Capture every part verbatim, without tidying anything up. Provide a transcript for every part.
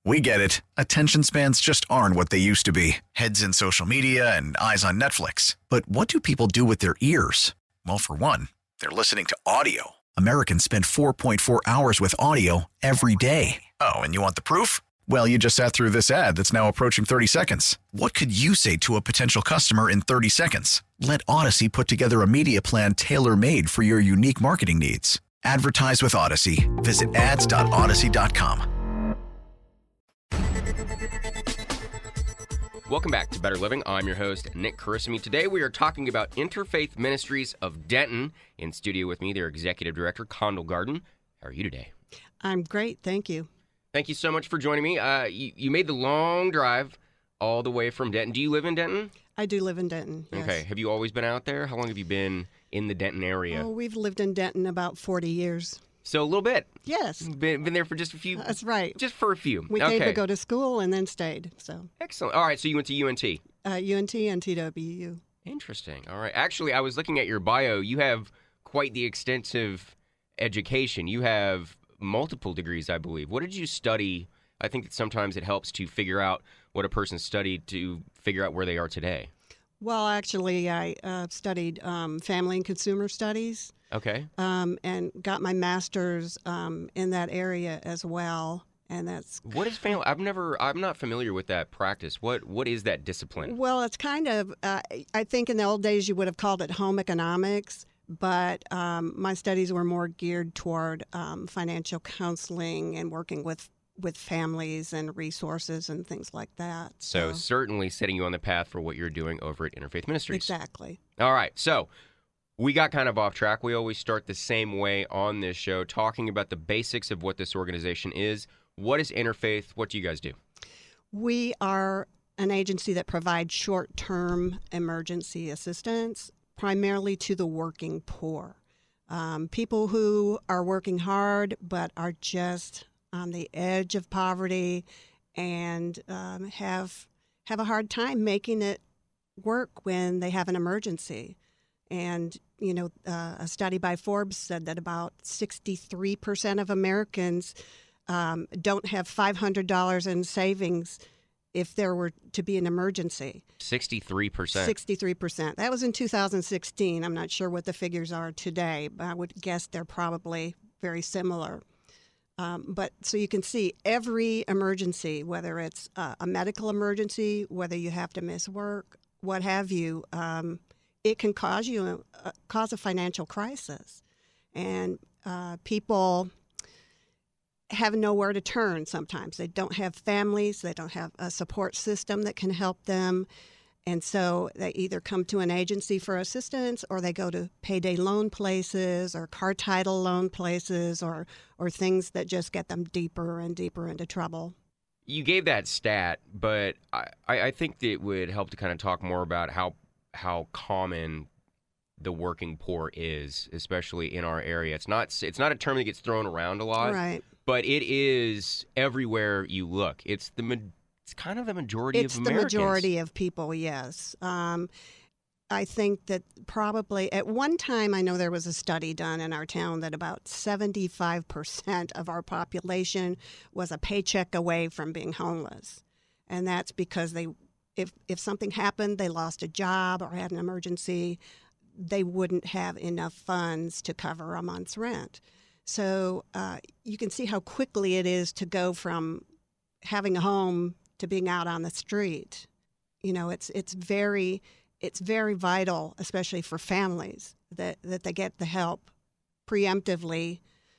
We get it. Attention spans just aren't what they used to be. Heads in social media and eyes on Netflix. But what do people do with their ears? Well, for one, they're listening to audio. Americans spend four point four hours with audio every day. Oh, and you want the proof? Well, you just sat through this ad that's now approaching thirty seconds. What could you say to a potential customer in thirty seconds? Let Odyssey put together a media plan tailor-made for your unique marketing needs. Advertise with Odyssey. Visit ads dot odyssey dot com. Welcome back to Better Living. I'm your host, Nick Carissimi. Today we are talking about Interfaith Ministries of Denton. In studio with me, their executive director, Condell Garden. How are you today? I'm great, thank you. Thank you so much for joining me. Uh, you, you made the long drive all the way from Denton. Do you live in Denton? I do live in Denton, yes. Okay. Have you always been out there? How long have you been in the Denton area? Oh, we've lived in Denton about forty years. So a little bit. Yes. Been, been there for just a few. That's right. Just for a few. We okay. came to go to school and then stayed. So excellent. All right. So you went to U N T. Uh, U N T and T W U. Interesting. All right. Actually, I was looking at your bio. You have quite the extensive education. You have multiple degrees, I believe. What did you study? I think that sometimes it helps to figure out what a person studied to figure out where they are today. Well, actually, I uh, studied um, family and consumer studies. Okay. Um, and got my master's um, in that area as well. And that's what is family? I've never. I'm not familiar with that practice. What What is that discipline? Well, it's kind of. Uh, I think in the old days you would have called it home economics, but um, my studies were more geared toward um, financial counseling and working with with families and resources and things like that. So, so certainly setting you on the path for what you're doing over at Interfaith Ministries. Exactly. All right. So. We got kind of off track. We always start the same way on this show, talking about the basics of what this organization is. What is Interfaith? What do you guys do? We are an agency that provides short-term emergency assistance, primarily to the working poor. Um, people who are working hard but are just on the edge of poverty and um, have have a hard time making it work when they have an emergency. And, you know, uh, a study by Forbes said that about sixty-three percent of Americans um, don't have five hundred dollars in savings if there were to be an emergency. sixty-three percent. sixty-three percent. That was in two thousand sixteen. I'm not sure what the figures are today, but I would guess they're probably very similar. Um, but so you can see every emergency, whether it's uh, a medical emergency, whether you have to miss work, what have you, um, it can cause you a, cause a financial crisis, and uh, people have nowhere to turn. Sometimes they don't have families, they don't have a support system that can help them, and so they either come to an agency for assistance, or they go to payday loan places, or car title loan places, or or things that just get them deeper and deeper into trouble. You gave that stat, but I, I think that it would help to kind of talk more about how. how common the working poor is, especially in our area. It's not it's not a term that gets thrown around a lot, right? But it is everywhere you look. It's the it's kind of the majority it's of Americans. It's the majority of people, yes. Um, I think that probably at one time, I know there was a study done in our town that about seventy-five percent of our population was a paycheck away from being homeless, and that's because they. If if something happened, they lost a job or had an emergency, they wouldn't have enough funds to cover a month's rent. So uh, you can see how quickly it is to go from having a home to being out on the street. You know, it's it's very it's very vital, especially for families, that, that they get the help preemptively.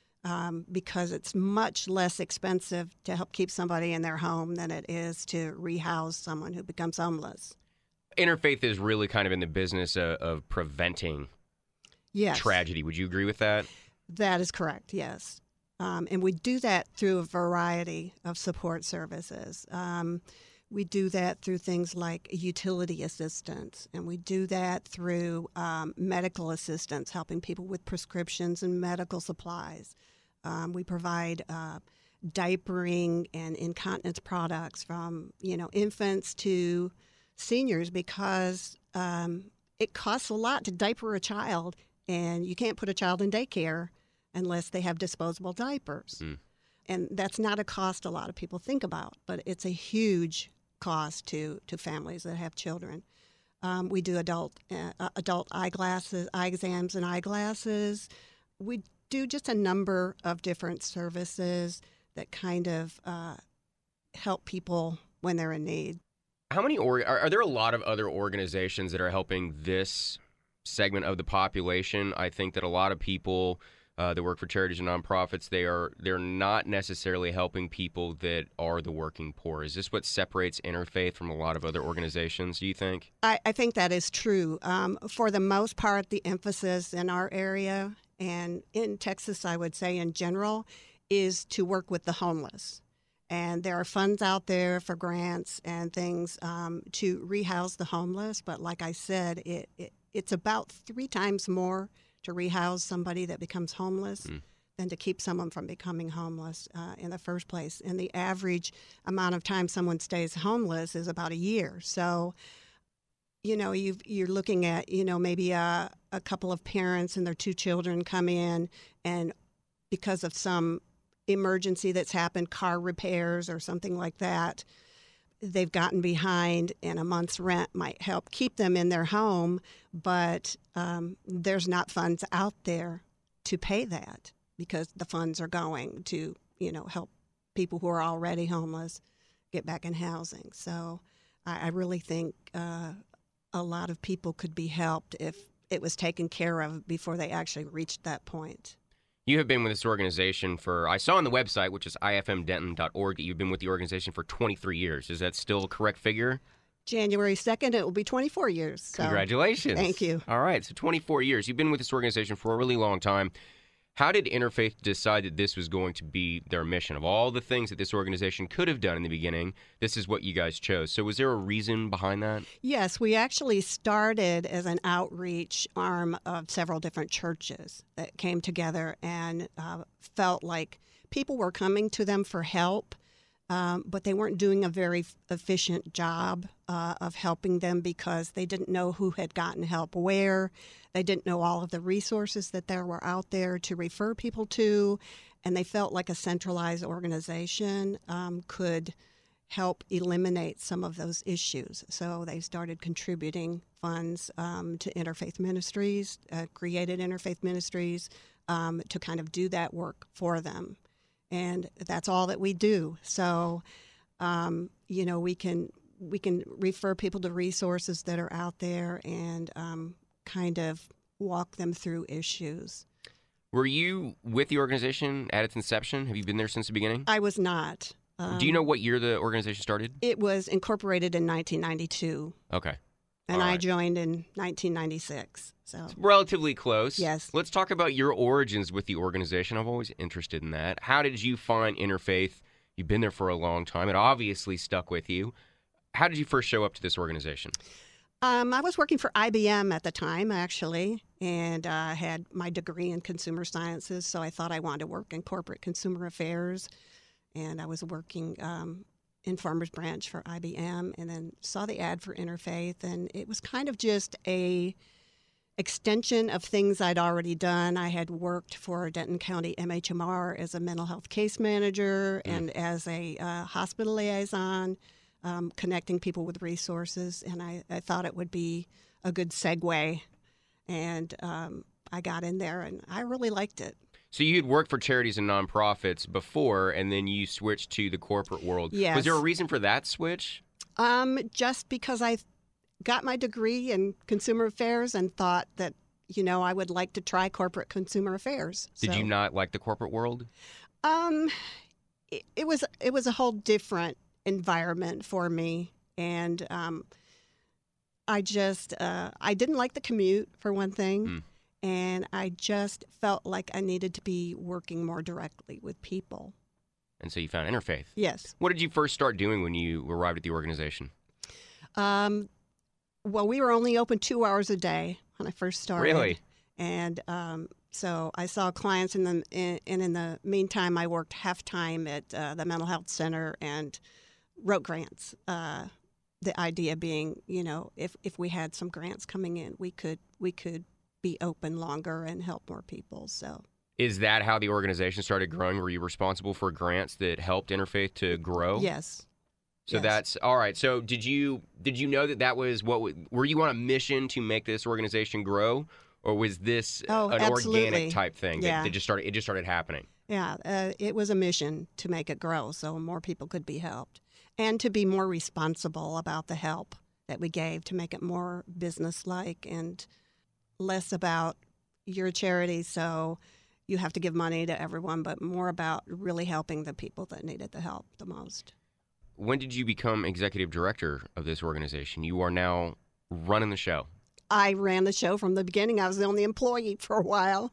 Um, because it's much less expensive to help keep somebody in their home than it is to rehouse someone who becomes homeless. Interfaith is really kind of in the business of, of preventing yes. tragedy. Would you agree with that? That is correct, yes. Um, and we do that through a variety of support services. Um, we do that through things like utility assistance, and we do that through um, medical assistance, helping people with prescriptions and medical supplies. Um, we provide uh, diapering and incontinence products from, you know, infants to seniors because um, it costs a lot to diaper a child, and you can't put a child in daycare unless they have disposable diapers. Mm. and that's not a cost a lot of people think about, but it's a huge cost to, to families that have children. Um, we do adult uh, adult eyeglasses, eye exams and eyeglasses. We do just a number of different services that kind of uh, help people when they're in need. How many, or are, are there a lot of other organizations that are helping this segment of the population? I think that a lot of people uh, that work for charities and nonprofits, they are they're not necessarily helping people that are the working poor. Is this what separates Interfaith from a lot of other organizations, do you think? I, I think that is true. Um, for the most part, the emphasis in our area and in Texas, I would say in general, is to work with the homeless. And there are funds out there for grants and things um, to rehouse the homeless. But like I said, it, it it's about three times more to rehouse somebody that becomes homeless mm. than to keep someone from becoming homeless uh, in the first place. And the average amount of time someone stays homeless is about a year. So, you know, you've, you're looking at, you know, maybe a, a couple of parents and their two children come in, and because of some emergency that's happened, car repairs or something like that, they've gotten behind, and a month's rent might help keep them in their home, but um, there's not funds out there to pay that because the funds are going to, you know, help people who are already homeless get back in housing. So I, I really think uh, a lot of people could be helped if it was taken care of before they actually reached that point. You have been with this organization for, I saw on the website, which is I F M denton dot org, that you've been with the organization for twenty-three years. Is that still a correct figure? January second, it will be twenty-four years. So. Congratulations. Thank you. All right, so twenty-four years. You've been with this organization for a really long time. How did Interfaith decide that this was going to be their mission? Of all the things that this organization could have done in the beginning, this is what you guys chose. So was there a reason behind that? Yes, we actually started as an outreach arm of several different churches that came together and uh, felt like people were coming to them for help, um, but they weren't doing a very efficient job uh, of helping them because they didn't know who had gotten help where. They didn't know all of the resources that there were out there to refer people to, and they felt like a centralized organization um, could help eliminate some of those issues. So they started contributing funds um, to Interfaith Ministries, uh, created Interfaith Ministries um, to kind of do that work for them. And that's all that we do. So, um, you know, we can we can refer people to resources that are out there and um, kind of walk them through issues. Were you with the organization at its inception? Have you been there since the beginning? I was not. Um, Do you know what year the organization started? It was incorporated in nineteen ninety-two. Okay. And All I right. joined in nineteen ninety-six. So It's relatively close. Yes. Let's talk about your origins with the organization. I'm always interested in that. How did you find Interfaith? You've been there for a long time. It obviously stuck with you. How did you first show up to this organization? Um, I was working for I B M at the time, actually, and I uh, had my degree in consumer sciences, so I thought I wanted to work in corporate consumer affairs, and I was working um, in Farmers Branch for I B M, and then saw the ad for Interfaith, and it was kind of just a extension of things I'd already done. I had worked for Denton County M H M R as a mental health case manager mm. and as a uh, hospital liaison. Um, connecting people with resources, and I, I thought it would be a good segue, and um, I got in there, and I really liked it. So you had worked for charities and nonprofits before, and then you switched to the corporate world. Yes. Was there a reason for that switch? Um, just because I got my degree in consumer affairs and thought that, you know, I would like to try corporate consumer affairs. Did so, you not like the corporate world? Um, it, it was it was a whole different environment for me, and um, I just uh, I didn't like the commute for one thing, mm. and I just felt like I needed to be working more directly with people. And so you found Interfaith. Yes. What did you first start doing when you arrived at the organization? Um, well, we were only open two hours a day when I first started. Really? And um, so I saw clients, in the in, and in the meantime, I worked half time at uh, the mental health center and wrote grants. Uh, the idea being, you know, if, if we had some grants coming in, we could we could be open longer and help more people. So Is that how the organization started growing? Were you responsible for grants that helped Interfaith to grow? Yes. So Yes. that's all right. So did you did you know that that was what w- were you on a mission to make this organization grow, or was this Oh, an absolutely. organic type thing that, Yeah. that just started it just started happening? Yeah, uh, it was a mission to make it grow so more people could be helped and to be more responsible about the help that we gave to make it more business-like and less about your charity, so you have to give money to everyone, but more about really helping the people that needed the help the most. When did you become executive director of this organization? You are now running the show. I ran the show from the beginning. I was the only employee for a while.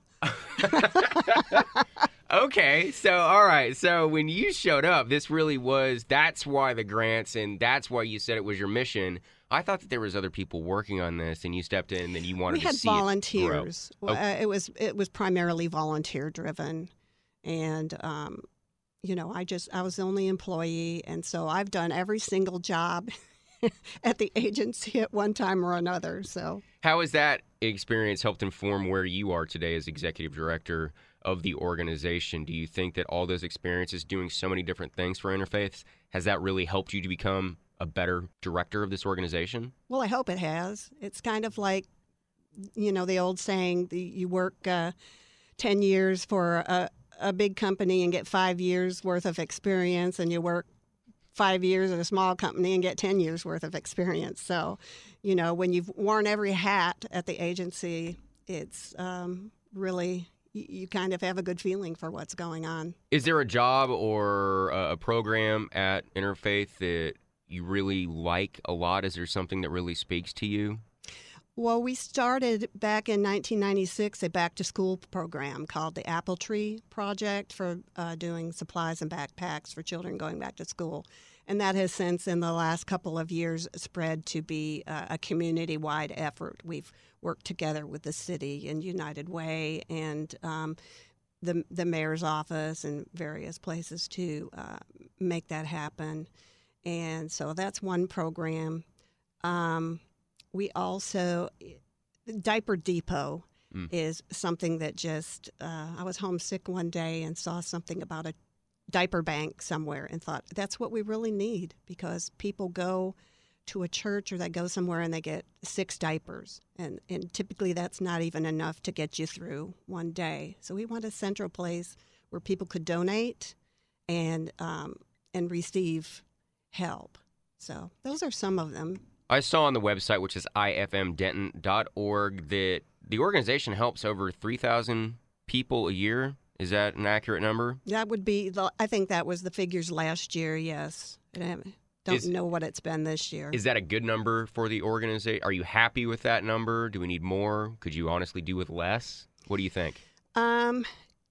Okay, so all right. So when you showed up, this really was that's why the grants and that's why you said it was your mission. I thought that there was other people working on this and you stepped in and you wanted We to had see volunteers. it grow. Uh, it was it was primarily volunteer driven, and um, you know, I just I was the only employee, and so I've done every single job at the agency at one time or another. So How has that experience helped inform where you are today as executive director of the organization? Do you think that all those experiences doing so many different things for Interfaith, has that really helped you to become a better director of this organization? well, I hope it has. It's kind of like, you know, the old saying: the, you work uh, ten years for a, a big company and get five years worth of experience, and you work five years at a small company and get ten years worth of experience. So, you know, when you've worn every hat at the agency, it's um, really, you, you kind of have a good feeling for what's going on. Is there a job or a a program at Interfaith that you really like a lot? Is there something that really speaks to you? Well, we started back in nineteen ninety-six a back-to-school program called the Apple Tree Project for uh, doing supplies and backpacks for children going back to school. And that has since, in the last couple of years, spread to be uh, a community-wide effort. We've worked together with the city and United Way and um, the, the mayor's office and various places to uh, make that happen. And so that's one program. Um, we also, Diaper Depot Mm. is something that just, uh, I was homesick one day and saw something about a diaper bank somewhere and thought, that's what we really need, because people go to a church or they go somewhere and they get six diapers. And, and typically that's not even enough to get you through one day. So we want a central place where people could donate and um, and receive help. So those are some of them. I saw on the website, which is I F M denton dot org, that the organization helps over three thousand people a year. Is that an accurate number? That would be, the, I think that was the figures last year, yes. I don't Is- know what it's been this year. Is that a good number for the organization? Are you happy with that number? Do we need more? Could you honestly do with less? What do you think? Um,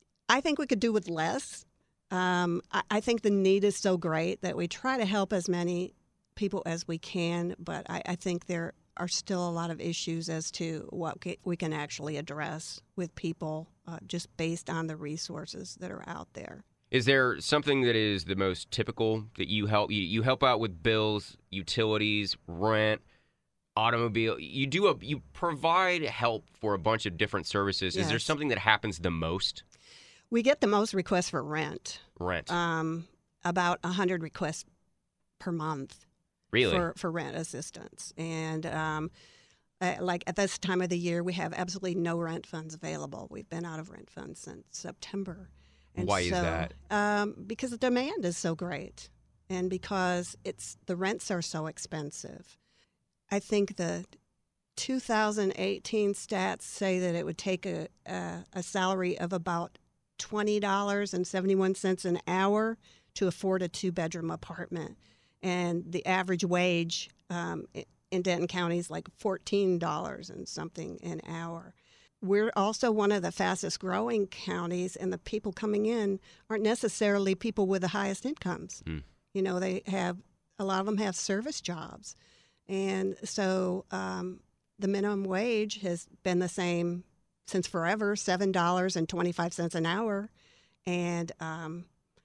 I think we could do with less. Um, I, I think the need is so great that we try to help as many people as we can, but I, I think there are still a lot of issues as to what ca- we can actually address with people uh, just based on the resources that are out there. Is there something that is the most typical that you help? You, you help out with bills, utilities, rent, automobile. You do a you provide help for a bunch of different services. Is there Yes. something that happens the most? We get the most requests for rent, Rent. um, about one hundred requests per month. Really? for, for rent assistance. And um, uh, like at this time of the year, we have absolutely no rent funds available. We've been out of rent funds since September. And Why is so, that? Um, because the demand is so great, and because it's the rents are so expensive. I think the two thousand eighteen stats say that it would take a a, a salary of about twenty dollars and seventy-one cents an hour to afford a two-bedroom apartment. And the average wage um, in Denton County is like fourteen dollars and something an hour. We're also one of the fastest growing counties, and the people coming in aren't necessarily people with the highest incomes. Mm. You know, they have, a lot of them have service jobs. And so um, the minimum wage has been the same since forever, seven dollars and twenty-five cents an hour. And, um,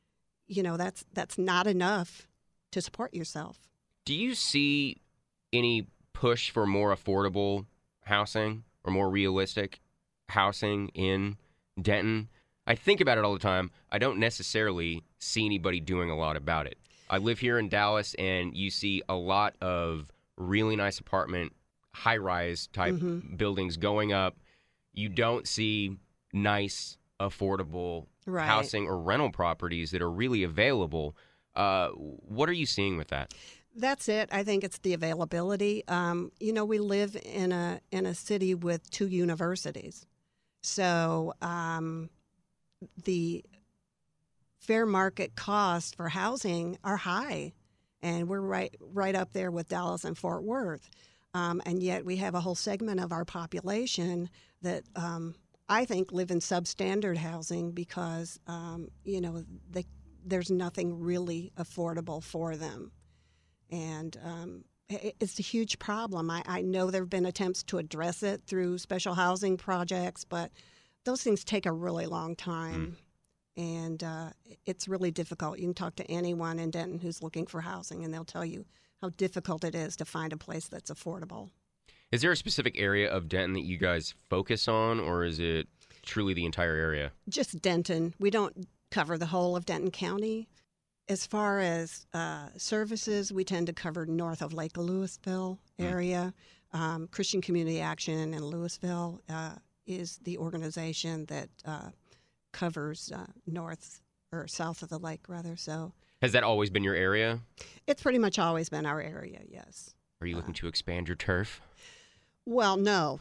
you know, that's that's not enough to support yourself. Do you see any push for more affordable housing or more realistic housing in Denton? I think about it all the time. I don't necessarily see anybody doing a lot about it. I live here in Dallas, and you see a lot of really nice apartment, high-rise type Mm-hmm. buildings going up. You don't see nice, affordable Right. housing or rental properties that are really available. Uh, what are you seeing with that? That's it. I think it's the availability. Um, you know, we live in a in a city with two universities, so um, the fair market costs for housing are high, and we're right right up there with Dallas and Fort Worth. Um, and yet we have a whole segment of our population that um, I think live in substandard housing because um, you know they, there's nothing really affordable for them. And um, it, it's a huge problem. I, I know there have been attempts to address it through special housing projects, but those things take a really long time. Mm. And uh, it's really difficult. You can talk to anyone in Denton who's looking for housing, and they'll tell you how difficult it is to find a place that's affordable. Is there a specific area of Denton that you guys focus on, or is it truly the entire area? Just Denton. We don't cover the whole of Denton County. As far as uh, services, we tend to cover north of Lake Louisville area. Mm. Um, Christian Community Action in Louisville uh, is the organization that uh, covers uh, north or south of the lake, rather. So, has that always been your area? It's pretty much always been our area, yes. Are you looking uh, to expand your turf? Well, no.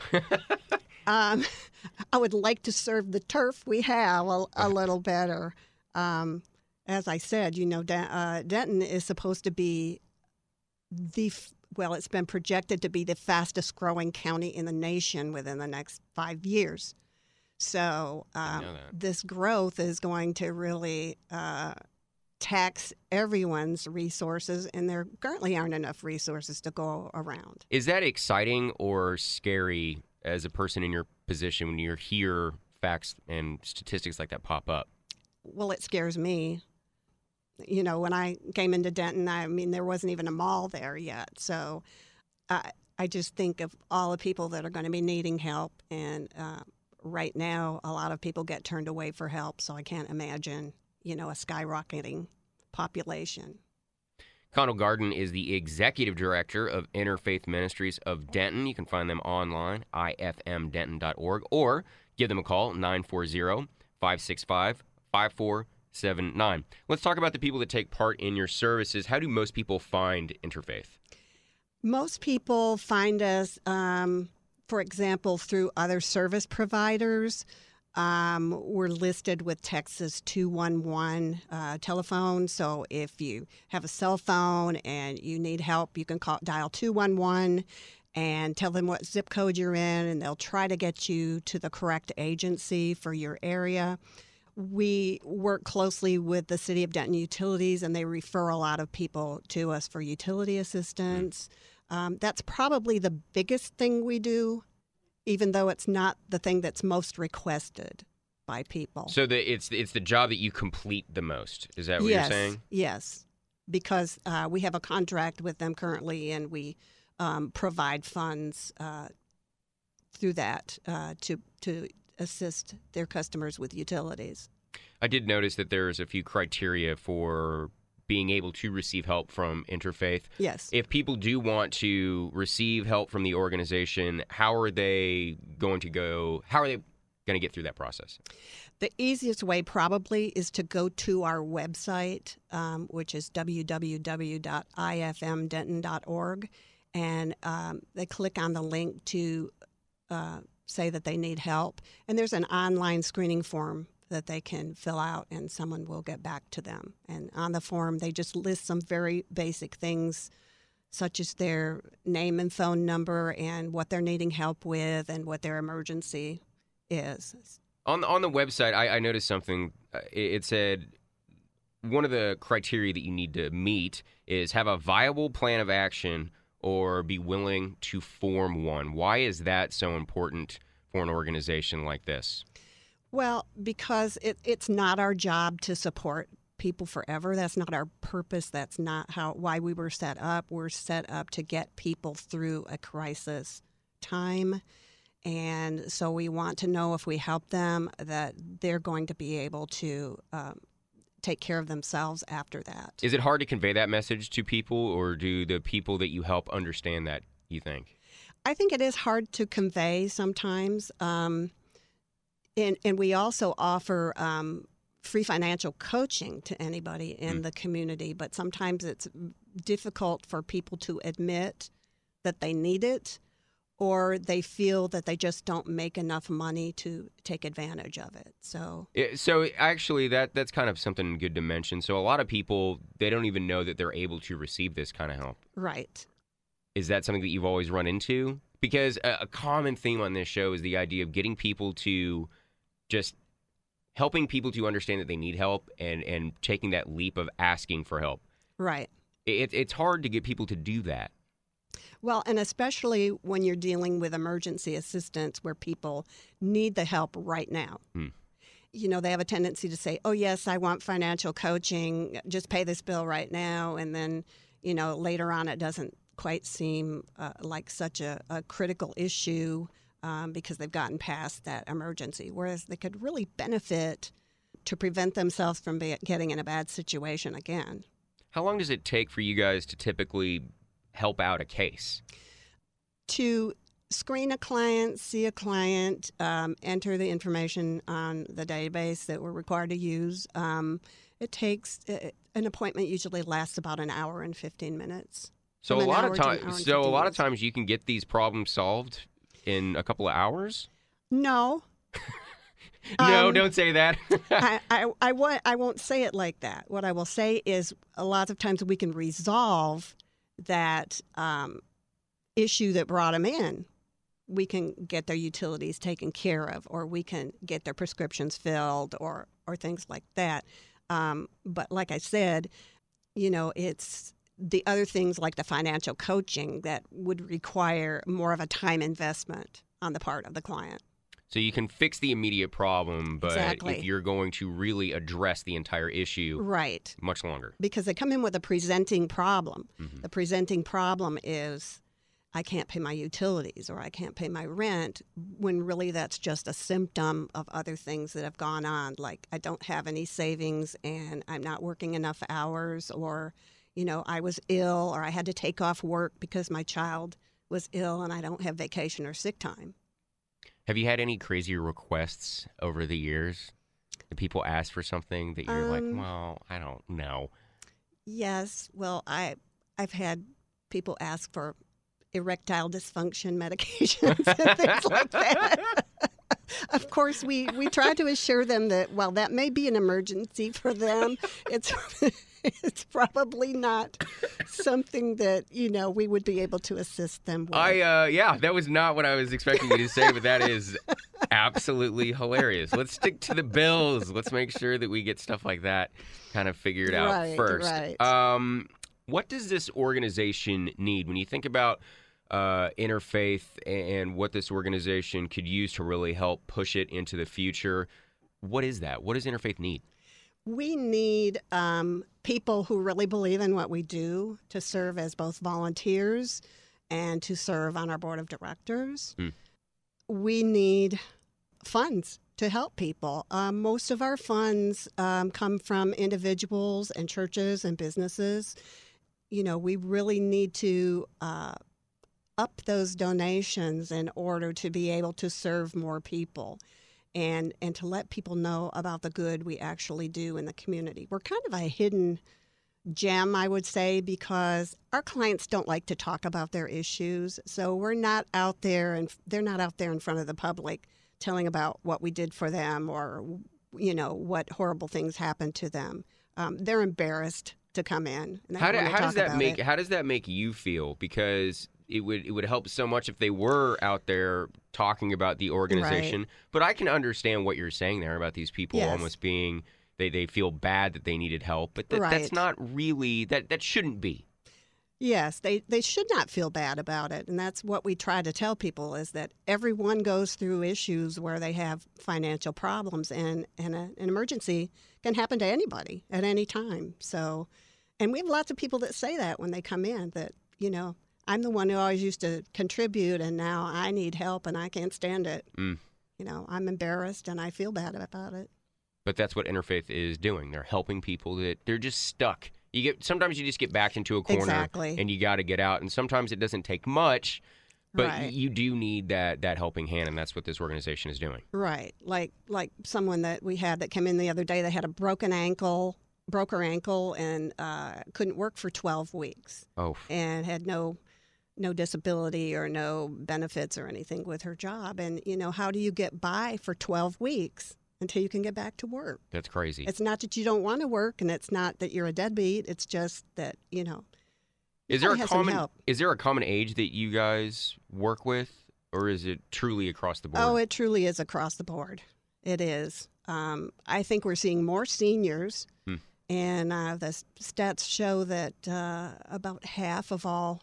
um, I would like to serve the turf we have a, a little better. Um, As I said, you know, uh, Denton is supposed to be the, well, it's been projected to be the fastest growing county in the nation within the next five years. So um, this growth is going to really uh, tax everyone's resources, and there currently aren't enough resources to go around. Is that exciting or scary as a person in your position when you hear facts and statistics like that pop up? Well, it scares me. You know, when I came into Denton, I mean, there wasn't even a mall there yet. So I, I just think of all the people that are going to be needing help. And uh, right now, a lot of people get turned away for help. So I can't imagine, you know, a skyrocketing population. Connell Garden is the executive director of Interfaith Ministries of Denton. You can find them online, I F M denton dot org, or give them a call, nine four zero, five six five, five four seven nine. Let's talk about the people that take part in your services. How do most people find Interfaith? Most people find us, um, for example, through other service providers. Um, we're listed with Texas two one one uh, telephone. So if you have a cell phone and you need help, you can call dial two one one and tell them what zip code you're in, and they'll try to get you to the correct agency for your area. We work closely with the City of Denton Utilities, and they refer a lot of people to us for utility assistance. Mm. Um, that's probably the biggest thing we do, even though it's not the thing that's most requested by people. So the, it's it's the job that you complete the most. Is that what yes, you're saying? Yes, because uh, we have a contract with them currently, and we um, provide funds uh, through that uh, to to assist their customers with utilities. I did notice that there's a few criteria for being able to receive help from Interfaith. Yes. If people do want to receive help from the organization, how are they going to go? How are they going to get through that process? The easiest way probably is to go to our website, um, which is w w w dot i f m denton dot org, and um, they click on the link to uh, say that they need help. And there's an online screening form that they can fill out, and someone will get back to them. And on the form, they just list some very basic things, such as their name and phone number and what they're needing help with and what their emergency is. On the, on the website, I, I noticed something. Uh, it, it said one of the criteria that you need to meet is have a viable plan of action or be willing to form one. Why is that so important for an organization like this? Well, because it, it's not our job to support people forever. That's not our purpose. That's not how why we were set up. We're set up to get people through a crisis time. And so we want to know if we help them that they're going to be able to um, take care of themselves after that. Is it hard to convey that message to people, or do the people that you help understand that, you think? I think it is hard to convey sometimes. Um, and, and we also offer um, free financial coaching to anybody in mm. the community, but sometimes it's difficult for people to admit that they need it, or they feel that they just don't make enough money to take advantage of it. So, it, so actually, that that's kind of something good to mention. So a lot of people, they don't even know that they're able to receive this kind of help. Right. Is that something that you've always run into? Because a, a common theme on this show is the idea of getting people to just helping people to understand that they need help and, and taking that leap of asking for help. Right. It, it's hard to get people to do that. Well, and especially when you're dealing with emergency assistance where people need the help right now. Hmm. You know, they have a tendency to say, oh, yes, I want financial coaching, just pay this bill right now. And then, you know, later on it doesn't quite seem uh, like such a, a critical issue um, because they've gotten past that emergency, whereas they could really benefit to prevent themselves from be- getting in a bad situation again. How long does it take for you guys to typically help out a case? To screen a client, see a client, um, enter the information on the database that we're required to use. Um, it takes uh, an appointment usually lasts about an hour and fifteen minutes. So a lot of times, so a lot of times you can get these problems solved in a couple of hours. No. no, um, don't say that. I, I, I, won't, I won't say it like that. What I will say is a lot of times we can resolve that um, issue that brought them in. We can get their utilities taken care of, or we can get their prescriptions filled, or or things like that. Um, but like I said, you know, it's the other things like the financial coaching that would require more of a time investment on the part of the client. So you can fix the immediate problem, but exactly. if you're going to really address the entire issue, right, much longer. Because they come in with a presenting problem. Mm-hmm. The presenting problem is, I can't pay my utilities or I can't pay my rent, when really that's just a symptom of other things that have gone on, like I don't have any savings and I'm not working enough hours, or, you know, I was ill or I had to take off work because my child was ill and I don't have vacation or sick time. Have you had any crazy requests over the years? Do people ask for something that you're um, like, well, I don't know? Yes. Well, I, I've had people ask for erectile dysfunction medications and things like that. Of course, we, we try to assure them that, while that may be an emergency for them, it's it's probably not something that, you know, we would be able to assist them with. I, uh, yeah, that was not what I was expecting you to say, but that is absolutely hilarious. Let's stick to the bills. Let's make sure that we get stuff like that kind of figured out right, first. Right. Um, what does this organization need? When you think about uh, Interfaith and what this organization could use to really help push it into the future, what is that? What does Interfaith need? We need um, people who really believe in what we do to serve as both volunteers and to serve on our board of directors. Mm. We need funds to help people. Um, most of our funds um, come from individuals and churches and businesses. You know, we really need to uh, up those donations in order to be able to serve more people. And and to let people know about the good we actually do in the community. We're kind of a hidden gem, I would say, because our clients don't like to talk about their issues. So we're not out there, and they're not out there in front of the public telling about what we did for them, or, you know, what horrible things happened to them. Um, they're embarrassed to come in. And how, do, how does that make it. How does that make you feel? Because it would it would help so much if they were out there talking about the organization. Right. But I can understand what you're saying there about these people yes. almost being they, they feel bad that they needed help, but th- right. that's not really that that shouldn't be. Yes, they, they should not feel bad about it. And that's what we try to tell people, is that everyone goes through issues where they have financial problems, and, and a, an emergency can happen to anybody at any time. So, and we have lots of people that say that when they come in, that, you know, I'm the one who always used to contribute, and now I need help, and I can't stand it. Mm. You know, I'm embarrassed, and I feel bad about it. But that's what Interfaith is doing. They're helping people that they're just stuck. You get sometimes you just get backed into a corner, Exactly. and you got to get out. And sometimes it doesn't take much, but Right. you do need that that helping hand, and that's what this organization is doing. Right. Like like someone that we had that came in the other day, they had a broken ankle, broke her ankle, and uh, couldn't work for twelve weeks Oh, and had no no disability or no benefits or anything with her job. And, you know, how do you get by for twelve weeks until you can get back to work? that's crazy. It's not that you don't want to work, and it's not that you're a deadbeat. It's just that, you know, Is there a probably has some common help. is there a common age that you guys work with, or is it truly across the board? Oh, it truly is across the board. It is. Um, I think we're seeing more seniors, Hmm. and uh, the s- stats show that uh, about half of all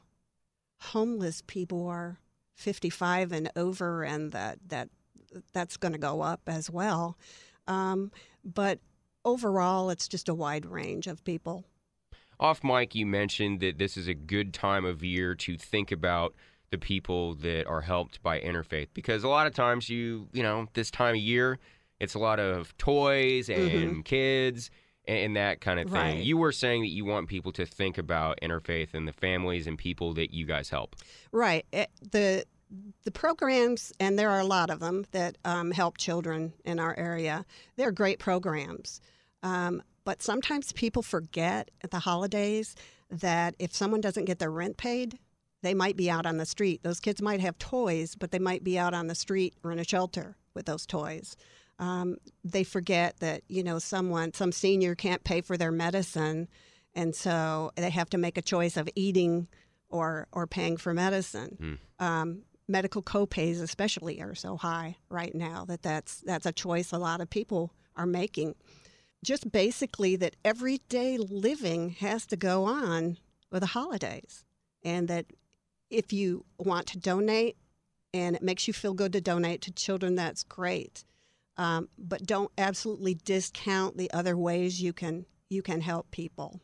homeless people are fifty-five and over, and that that that's going to go up as well. Um, but overall, it's just a wide range of people. Off mic, you mentioned that this is a good time of year to think about the people that are helped by Interfaith, because a lot of times you, you know, this time of year, it's a lot of toys and Mhm. kids and, and that kind of thing. Right. You were saying that you want people to think about Interfaith and the families and people that you guys help. Right. It, the the programs, and there are a lot of them that um, help children in our area. They're great programs. Um, but sometimes people forget at the holidays that if someone doesn't get their rent paid, they might be out on the street. Those kids might have toys, but they might be out on the street or in a shelter with those toys. Um, they forget that, you know, someone, some senior can't pay for their medicine, and so they have to make a choice of eating or or paying for medicine. Mm. Um, medical copays especially are so high right now that that's that's a choice a lot of people are making. Just basically that everyday living has to go on with the holidays, and that if you want to donate and it makes you feel good to donate to children, that's great. Um, but don't absolutely discount the other ways you can you can help people.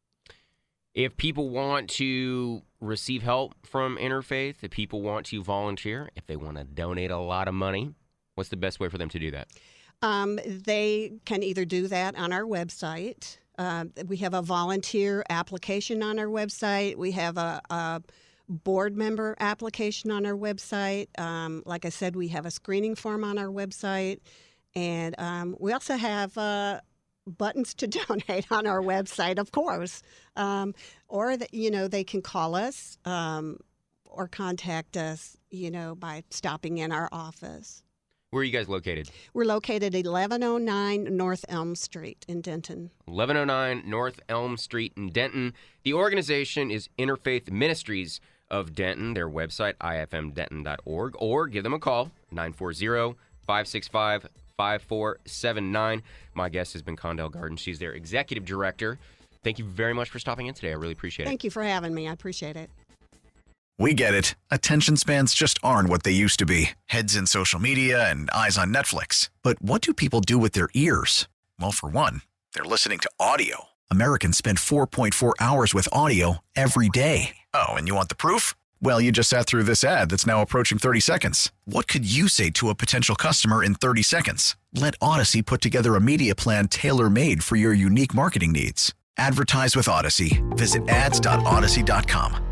If people want to receive help from Interfaith, if people want to volunteer, if they want to donate a lot of money, what's the best way for them to do that? Um, they can either do that on our website. Uh, we have a volunteer application on our website. We have a, a board member application on our website. Um, like I said, we have a screening form on our website. And um, we also have uh, buttons to donate on our website, of course. Um, or, that, you know, they can call us um, or contact us, you know, by stopping in our office. Where are you guys located? We're located at eleven oh nine North Elm Street in Denton. eleven oh nine North Elm Street in Denton. The organization is Interfaith Ministries of Denton. Their website, I F M denton dot org, or give them a call, nine four zero, five six five, five four seven nine. My guest has been Condell Garden. She's their executive director. Thank you very much for stopping in today. I really appreciate it. Thank you for having me. I appreciate it. We get it. Attention spans just aren't what they used to be. Heads in social media and eyes on Netflix. But what do people do with their ears? Well, for one, they're listening to audio. Americans spend four point four hours with audio every day. Oh, and you want the proof? Well, you just sat through this ad that's now approaching thirty seconds. What could you say to a potential customer in thirty seconds? Let Odyssey put together a media plan tailor-made for your unique marketing needs. Advertise with Odyssey. Visit ads dot odyssey dot com.